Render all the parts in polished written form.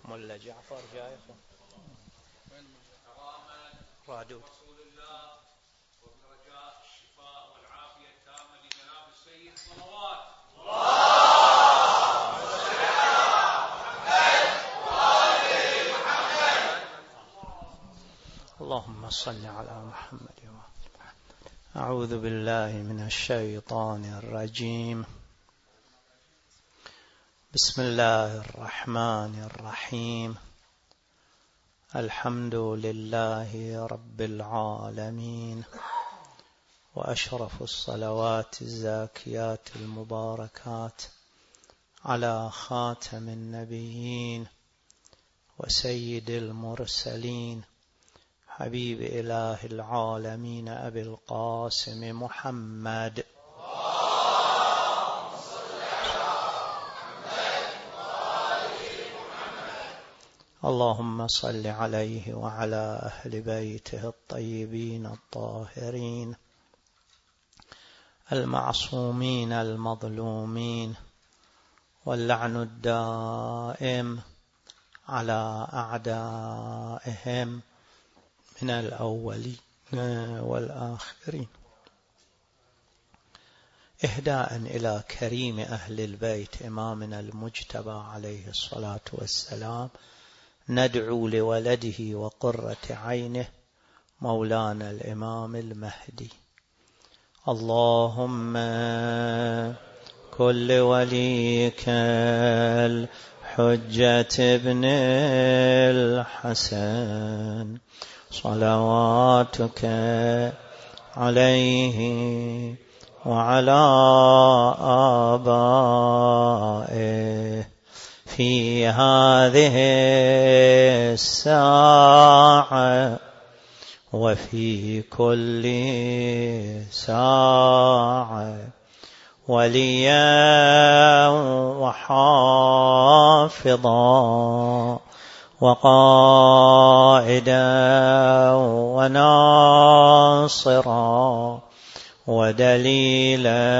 ملا جعفر جاي رادود. رسول الله وبرجاء الشفاء والعافية التامة لجناب السيد صلوات اللهم صل على محمد. أعوذ بالله من الشيطان الرجيم. بسم الله الرحمن الرحيم. الحمد لله رب العالمين، وأشرف الصلوات الزاكيات المباركات على خاتم النبيين وسيد المرسلين حبيب إله العالمين أبي القاسم محمد. اللهم صل عليه وعلى أهل بيته الطيبين الطاهرين المعصومين المظلومين، واللعن الدائم على أعدائهم من الأولين والآخرين. إهداء إلى كريم أهل البيت إمامنا المجتبى عليه الصلاة والسلام، ندعو لولده وقرة عينه مولانا الإمام المهدي. اللهم كل وليك الحجة ابن الحسن صلواتك عليه وعلى آبائه في هذه الساعة وفي كل ساعة، وليا وحافظا وقائدا وناصرا ودليلا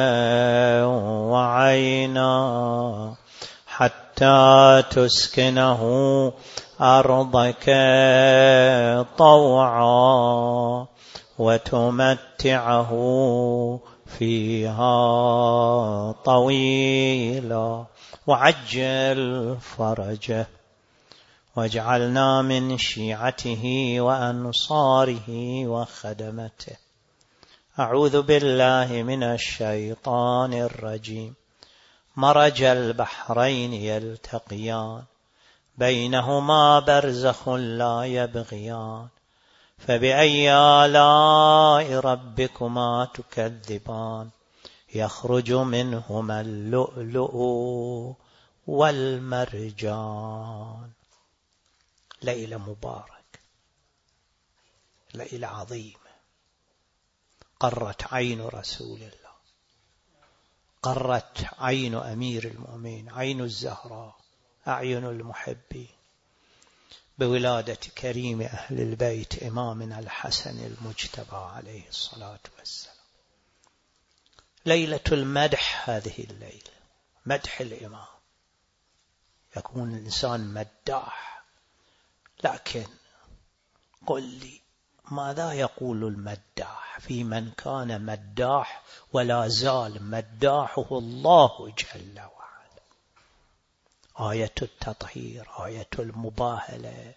وعينا، حتى تسكنه أرضك طوعا وتمتعه فيها طويلا، وعجل فرجه، واجعلنا من شيعته وأنصاره وخدمته. أعوذ بالله من الشيطان الرجيم. مرج البحرين يلتقيان بينهما برزخ لا يبغيان، فبأي آلاء ربكما تكذبان، يخرج منهما اللؤلؤ والمرجان. ليلة مبارك، ليلة عظيمة، قرت عين رسول الله، قرت عين أمير المؤمنين، عين الزهراء، أعين المحبين، بولادة كريم أهل البيت إمامنا الحسن المجتبى عليه الصلاة والسلام. ليلة المدح، هذه الليلة مدح الإمام، يكون الإنسان مداح. لكن قل لي ماذا يقول المداح في من كان مداح ولا زال مداحه الله جل وعلا؟ آية التطهير، آية المباهلة،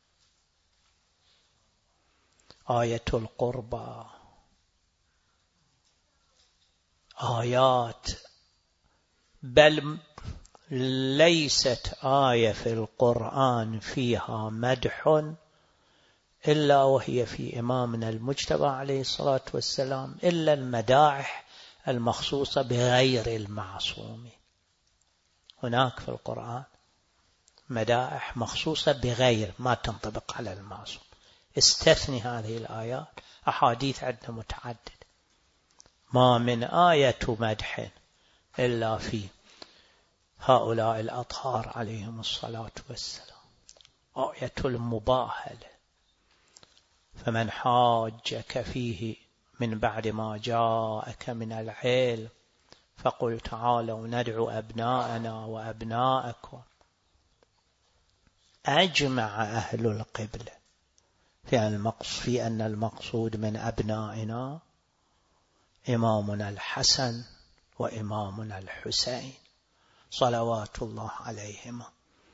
آية القربى، آيات، بل ليست آية في القرآن فيها مدح إلا وهي في إمامنا المجتبى عليه الصلاة والسلام، إلا المدائح المخصوصة بغير المعصوم. هناك في القرآن مدائح مخصوصة بغير، ما تنطبق على المعصوم. استثني هذه الآيات، أحاديث عندنا متعدد، ما من آية مدح إلا في هؤلاء الأطهار عليهم الصلاة والسلام. آية المباهلة، فمن حاجك فيه من بعد ما جاءك من العلم فقل تعالوا ندعو أبناءنا وأبناءكم أجمع أهل القبلة في أن المقصود من أبنائنا إمامنا الحسن وإمامنا الحسين صلوات الله عليهما،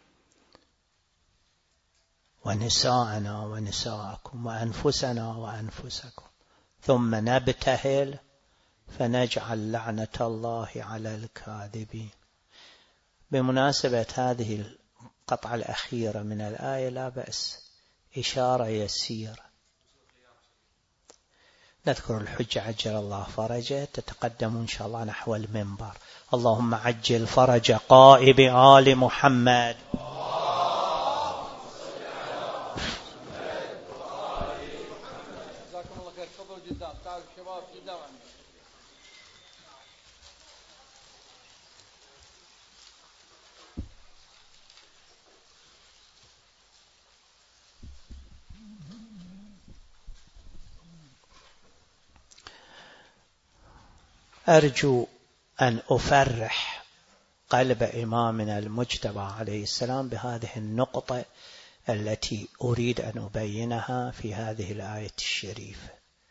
ونساءنا ونساءكم وأنفسنا وأنفسكم، ثم نبتهل فنجعل لعنة الله على الكاذبين. بمناسبة هذه القطعة الأخيرة من الآية لا بأس إشارة يسيرة، نذكر الحجة عجل الله فرجه، تتقدم إن شاء الله نحو المنبر. اللهم عجل فرج قائب آل محمد. أرجو أن أفرح قلب إمامنا المجتبى عليه السلام بهذه النقطة التي أريد أن أبينها في هذه الآية الشريفة.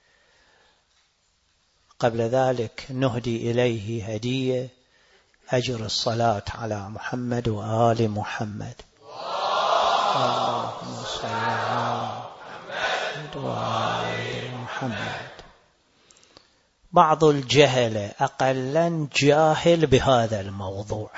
قبل ذلك نهدي إليه هدية أجر الصلاة على محمد وآل محمد. اللهم صل على محمد وآل محمد. بعض الجهل أقلا جاهل بهذا الموضوع،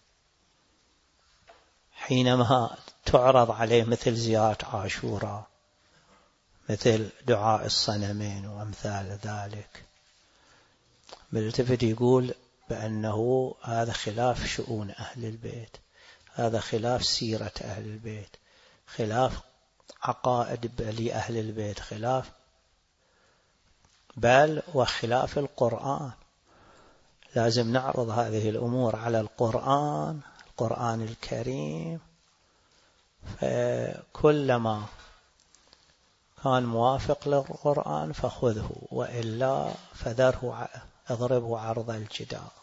حينما تعرض عليه مثل زيارة عاشوراء، مثل دعاء الصنمين وأمثال ذلك، بيلتفت يقول بأنه هذا خلاف شؤون أهل البيت، هذا خلاف سيرة أهل البيت، خلاف عقائد لأهل البيت، خلاف بل وخلاف القرآن. لازم نعرض هذه الأمور على القرآن الكريم، فكلما كان موافق للقرآن فخذه، وإلا فذره اضربه عرض الجدار.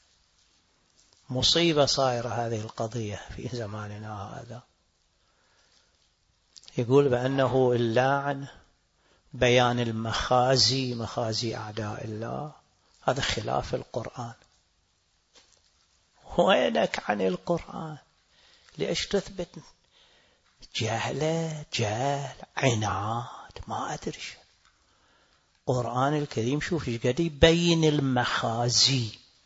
مصيبة صايرة هذه القضية في زماننا هذا. يقول بأنه اللعن بيان المخازي، مخازي أعداء الله، هذا خلاف القرآن. وينك عن القرآن؟ ليش تثبت جهل عناد ما أدري. القرآن الكريم شوف ايش قد يبين المخازي،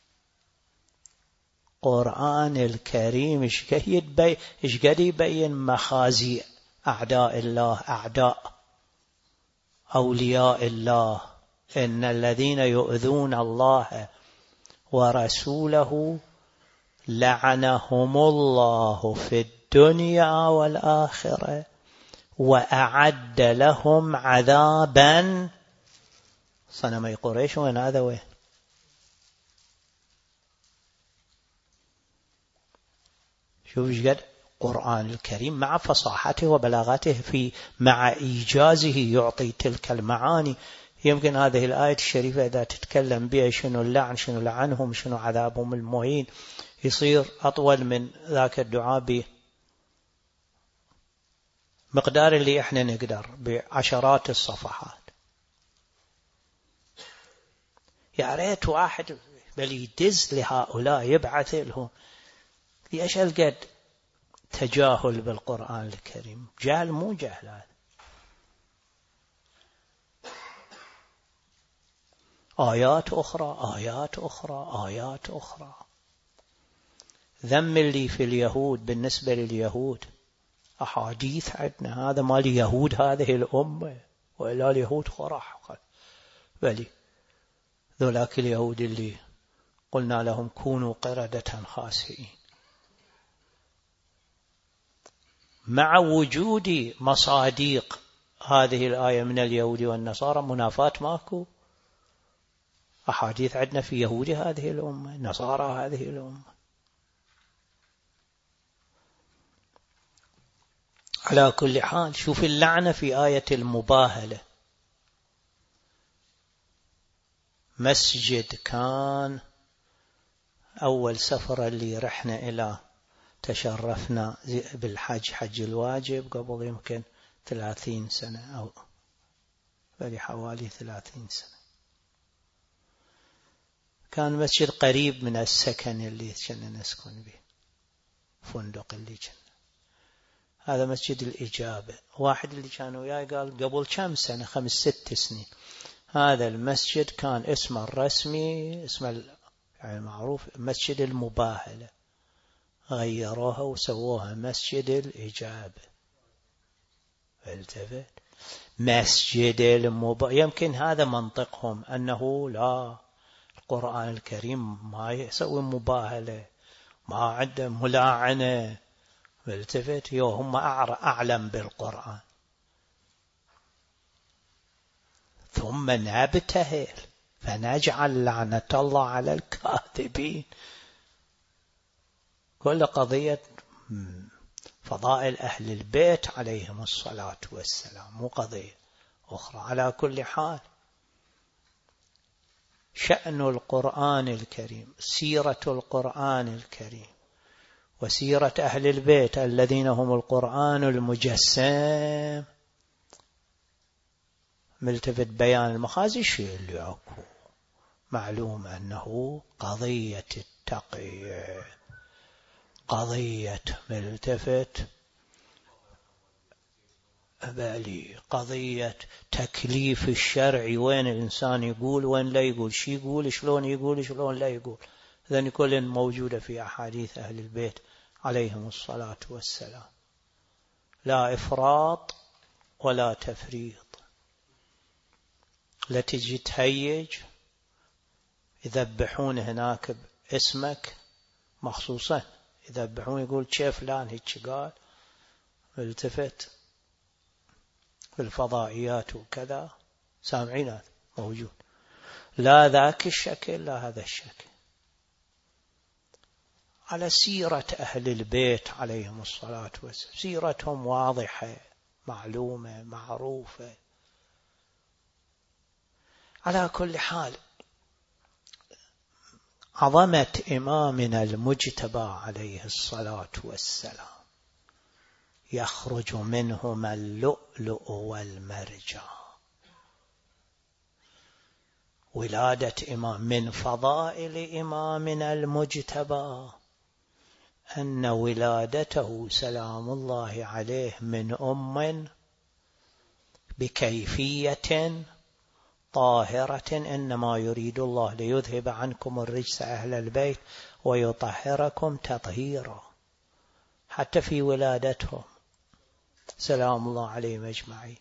القرآن الكريم ايش قد يبين مخازي أعداء الله، أعداء أولياء الله. إن الذين يؤذون الله ورسوله لعنهم الله في الدنيا والآخرة وأعد لهم عذابا. صنمي قريش وين هذا؟ وين؟ شوف ايش قد القرآن الكريم مع فصاحته وبلاغته مع إيجازه يعطي تلك المعاني. يمكن هذه الآية الشريفة إذا تتكلم بها شنو اللعن، شنو لعنهم، شنو عذابهم المهين، يصير أطول من ذاك الدعاء بمقدار اللي إحنا نقدر، بعشرات الصفحات. يا ريت واحد بل يدز لهؤلاء يبعث لهم. ليش القد تجاهل بالقرآن الكريم؟ جهل مو جهل هذا. آيات أخرى آيات أخرى آيات أخرى. ذم اللي في اليهود بالنسبة لليهود أحاديث عندنا، هذا ما ليهود هذه الأمة، وإلا اليهود خرح بلي ذولاك اليهود اللي قلنا لهم كونوا قردة خاسئين. مع وجود مصاديق هذه الآية من اليهود والنصارى منافاة ماكو. أحاديث عندنا في يهود هذه الأمة، نصارى هذه الأمة. على كل حال شوف اللعنة في آية المباهلة. مسجد كان أول سفرة اللي رحنا إلى تشرفنا بالحج، حج الواجب، قبل يمكن 30 سنة أو حوالي 30 سنة. كان مسجد قريب من السكن اللي كنا نسكن به، فندق اللي كنا. هذا مسجد الإجابة. واحد اللي كان وياي قال قبل كم سنة، 5-6 سنين، هذا المسجد كان اسمه الرسمي، اسمه يعني معروف مسجد المباهلة، غيروها وسووها مسجد الإجابة. التفت مسجد يمكن هذا منطقهم، أنه لا، القرآن الكريم ما يسوي مباهلة، ما عنده ملاعنة. التفت هم أعلم بالقرآن. ثم نبتهل فنجعل لعنة الله على الكاذبين. كل قضية فضائل أهل البيت عليهم الصلاة والسلام، مو قضية أخرى. على كل حال، شأن القرآن الكريم، سيرة القرآن الكريم، وسيرة أهل البيت الذين هم القرآن المجسم، ملتفت بيان المخازي الشيء اللي أكو معلوم أنه قضية التقية، قضية ملتفت بالي، قضية تكليف الشرع، وين الإنسان يقول وين لا يقول، شي يقول، شلون يقول، شلون لا يقول. ذن كل موجودة في أحاديث أهل البيت عليهم الصلاة والسلام. لا إفراط ولا تفريط. لا تجي تهيج يذبحون هناك باسمك مخصوصا، يذبحون يقول شيف فلان هيك قال، التفت في الفضائيات وكذا، سامعين موجود. لا ذاك الشكل لا هذا الشكل. على سيرة أهل البيت عليهم الصلاة والسلام، سيرتهم واضحة معلومة معروفة. على كل حال، عظمة إمامنا المجتبى عليه الصلاة والسلام يخرج منهما اللؤلؤ والمرجان. ولادة إمام، من فضائل إمامنا المجتبى أن ولادته سلام الله عليه من أم بكيفية طاهرة، إنما يريد الله ليذهب عنكم الرجس أهل البيت ويطهركم تطهيرا. حتى في ولادتهم سلام الله عليهم أجمعين.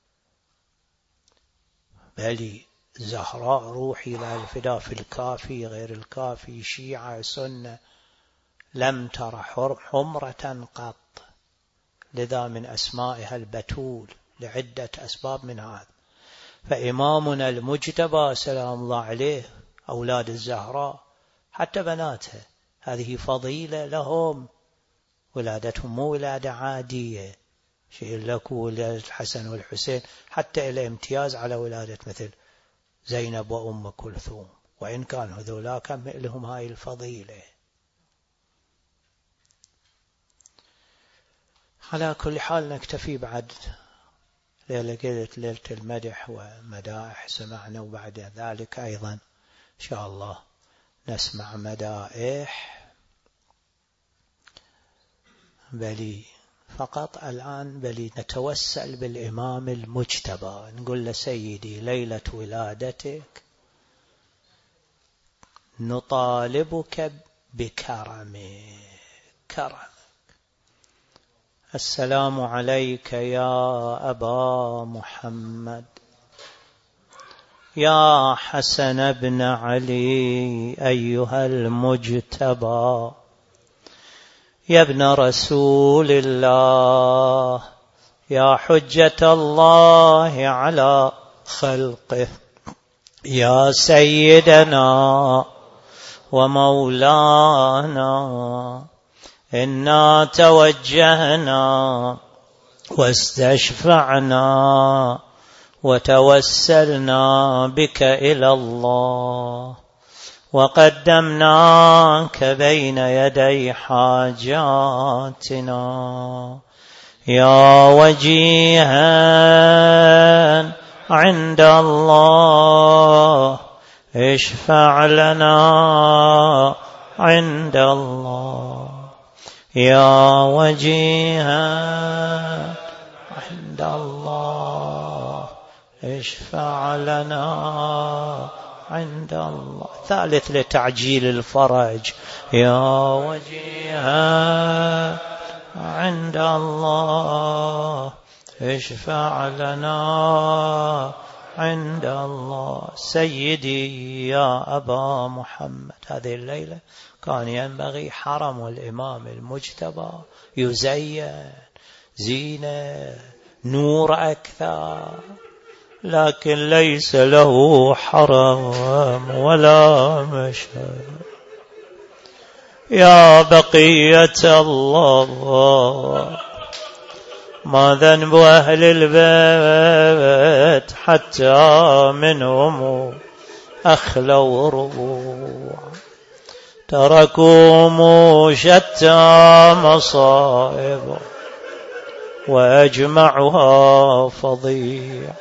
بل زهراء روحي لها الفداء، في الكافي غير الكافي، شيعة سنة، لم تر حمرة قط، لذا من أسمائها البتول لعدة أسباب من هذا. فإمامنا المجتبى سلام الله عليه، أولاد الزهراء حتى بناتها، هذه فضيلة لهم. ولادتهم مو ولادة عادية، شيء لك ولادة الحسن والحسين، حتى إلى امتياز على ولادة مثل زينب وأم كلثوم، وإن كان هذولاك لهم هاي الفضيلة. على كل حال نكتفي بعد ليلة المدح ومدائح سمعنا، وبعد ذلك أيضا إن شاء الله نسمع مدائح. بلي فقط الآن بلي نتوسل بالإمام المجتبى، نقول له سيدي ليلة ولادتك نطالبك بكرمك، كرمك. السلام عليك يا أبا محمد، يا حسن بن علي أيها المجتبى، يا ابن رسول الله، يا حجة الله على خلقه، يا سيدنا ومولانا. إنا توجهنا واستشفعنا وتوسلنا بك إلى الله، وقدمناك بين يدي حاجاتنا يا وجيها عند الله اشفع لنا عند الله يا وجيها عند الله اشفع لنا عند الله. ثالث لتعجيل الفرج يا وجيها عند الله اشفع لنا عند الله. سيدي يا أبا محمد، هذه الليلة كان ينبغي حرم الإمام المجتبى يزين زينة نور أكثر، لكن ليس له حرم ولا مشهد. يا بقية الله، ما ذنب أهل البيت حتى منهم أخلوا ربوع، تركوا شتى مصائب وأجمعها فظيع،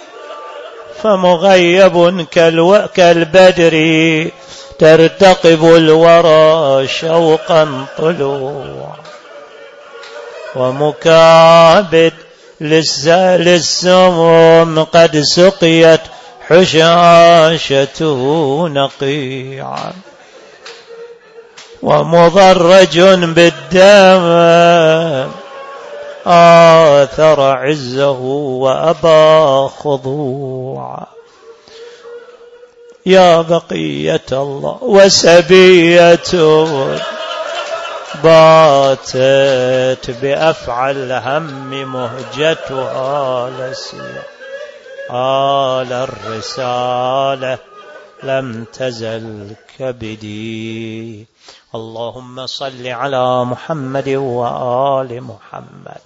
فمغيب كالبدر ترتقب الورى شوقا طلوع، ومكابد للسموم قد سقيت حشاشته نقيعا، ومضرج بالدم آثر عزه وأبى خضوعا. يا بقية الله، وسبية باتت بأفعى الهم مهجتها لسيا، آل الرسالة لم تزل كبدي. اللهم صل على محمد وآل محمد،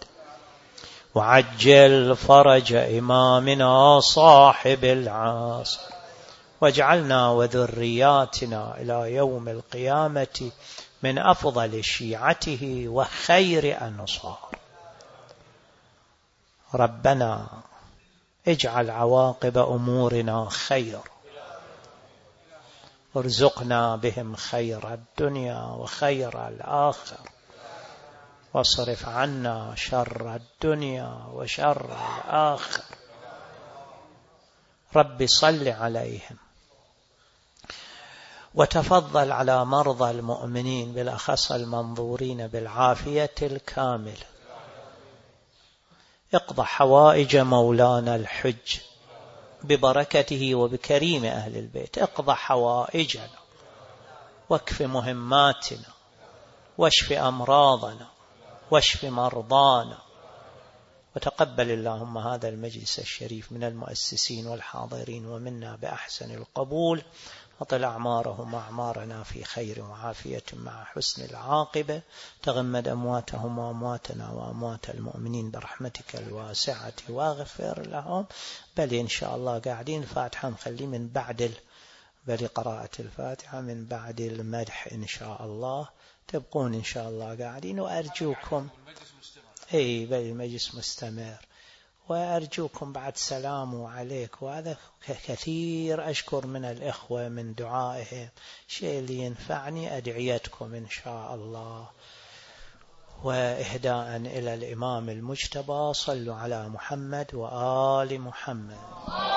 وعجل فرج إمامنا صاحب العصر، واجعلنا وذرياتنا إلى يوم القيامة من أفضل شيعته وخير أنصار. ربنا اجعل عواقب أمورنا خير، ارزقنا بهم خير الدنيا وخير الآخر، واصرف عنا شر الدنيا وشر الآخر. رب صل عليهم، وتفضل على مرضى المؤمنين بالأخص المنظورين بالعافية الكاملة. اقض حوائج مولانا الحج ببركته وبكريم أهل البيت، اقض حوائجنا واكف مهماتنا واشف أمراضنا واشف مرضانا، وتقبل اللهم هذا المجلس الشريف من المؤسسين والحاضرين ومنا بأحسن القبول، أطل أعمارهم وأعمارنا في خير وعافية مع حسن العاقبة، تغمد أمواتهم وأمواتنا وأموات المؤمنين برحمتك الواسعة واغفر لهم. بل إن شاء الله قاعدين فاتحة نخلي من بعد بل قراءة الفاتحة من بعد المدح إن شاء الله، تبقون إن شاء الله قاعدين. وأرجوكم بل المجلس مستمر، وأرجوكم بعد سلام عليك. وهذا كثير أشكر من الإخوة من دعائهم، شيء اللي ينفعني أدعيتكم إن شاء الله. وإهداء إلى الإمام المجتبى، صلوا على محمد وآل محمد.